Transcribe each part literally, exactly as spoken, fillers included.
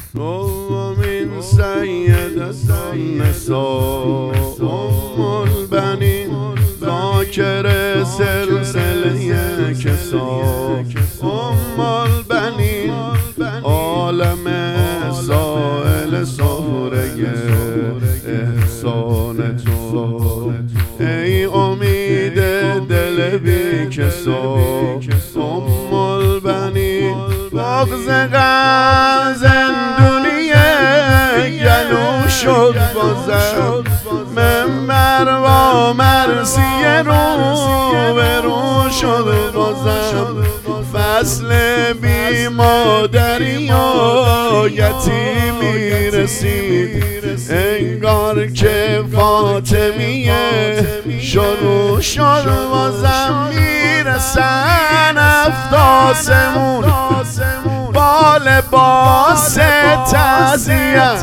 دومین سیدت النساء ام البنین ذاکر سلسله کسا ام البنین عالم سائل سهره احسان تو ای امید دل بی کسا ام البنین بغض غم زندونیه گلو شد بازم منبر و مرسیه رو به رو شد بازم فصل بی مادری و یتیمی رسید انگار که فاطمیه شروع شد بازم میرسن افتاسمون با لباس تعزیت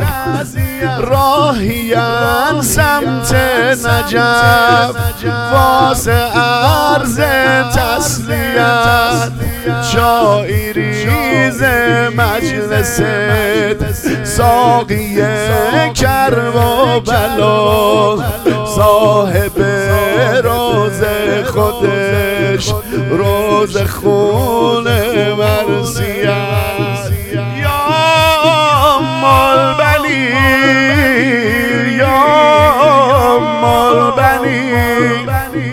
راهیان سمت نجف واسه عرض تسلیت جایی ریز مجلست ساقی کرب و بلا صاحب روز خودش روز خون مرثیت یا ام البنین یا ام البنین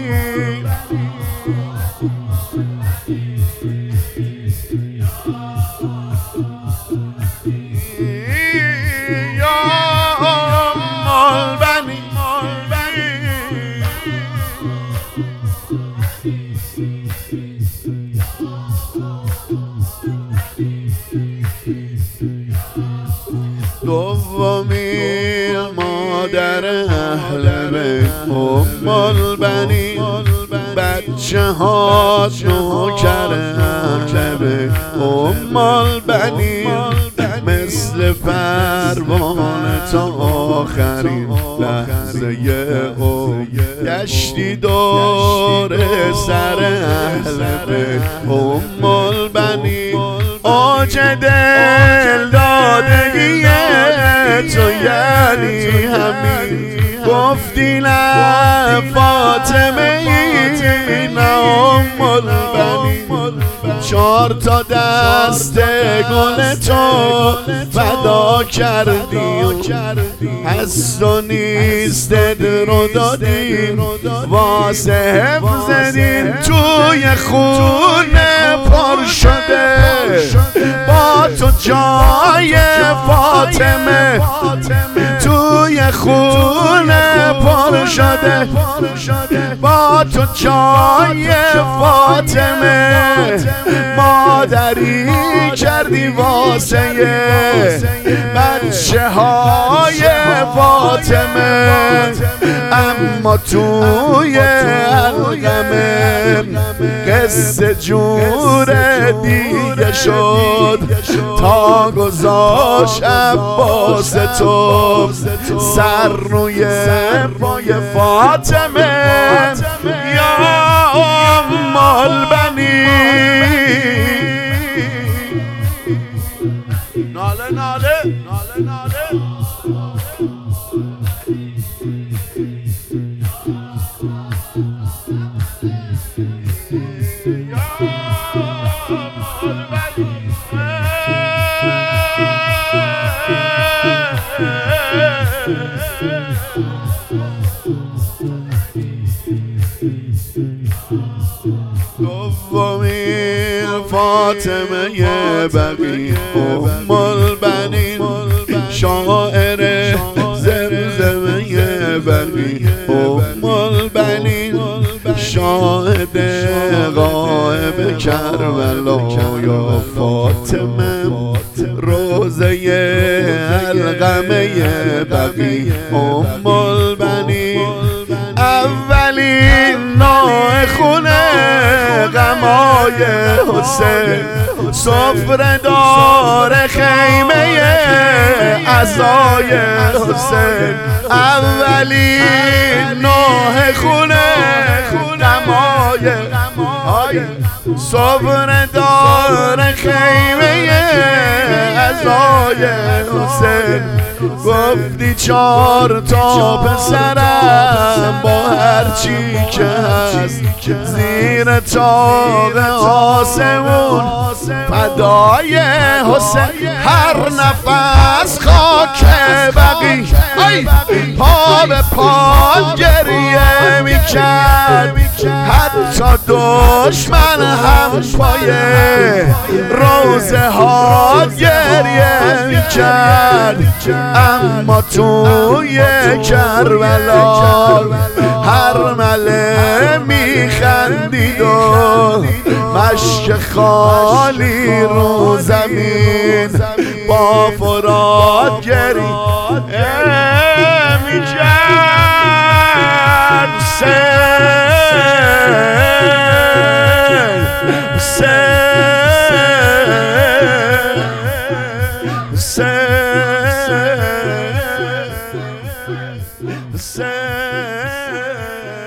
دومی مادر اهل بیت ام البنین بچه ها نوکر اهل بیت ام البنین مثل پروانه تا آخرین لحظه او گشتی دور سر اهل بیت ام البنین اوج دل دادگی تو یعنی همین گفتی نه فاطمه ای نه ام البنین چار تا دست گل تو فدا کردی و هست و نیستت رو دادی واسه حفظ دین توی خونه پر شده با تو جای فاطمه توی خونه پر شده با تو جای فاطمه مادری کردی واسه بچه های فاطمه اما توی القمه قصه جور دیگه شد تا گذاشت عباس تو سر روی پای فاطمه یا ام البنین ناله ناله ناله ناله دومی فاطمه بقی ام البنین شاعر زمزمه بقی ام البنین شاهد غائب کربلا یا فاطمه روزه القمه بقی ام البنین اولین نوع خونه غمای حسین سفره دار خیمه عزای حسین اولین نوع خونه غمای سفره دار خیمه رضای حسین. گفتی چار تا پسرم با هرچی که هست زیر طاق آسمون فدای حسین. هر نفس خاک بقی پا به پا گریه میکرد، حتی دشمن هم پای روزه ها گریه میکرد. اما توی کربلا هر مله میخندید و مشک خالی رو زمین با فرات گریه میکرد. حسین